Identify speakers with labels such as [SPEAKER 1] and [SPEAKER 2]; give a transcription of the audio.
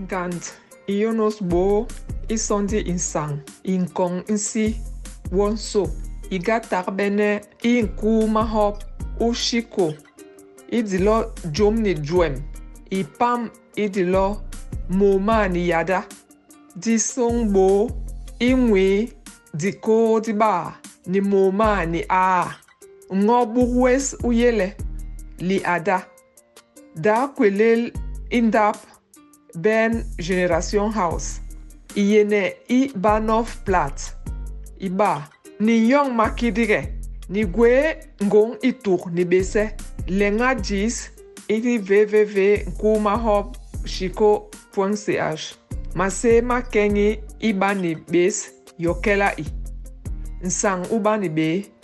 [SPEAKER 1] Gant ionos bo isondi insang inkong insi wonso igatar bene inku mahop ushiko idilo jomni juem ipam idilo moma ni yada disong bo inwi diko diba ni moma ni a ngobuwes uyele li ada da kwelel indap ben generation house iyene I banof plat iba ni yong makidire ni gwe ngong itur ni bese lenga jis iti www.nkumahop.ch mase makengi iba ni bes yokela I nsang uba ni be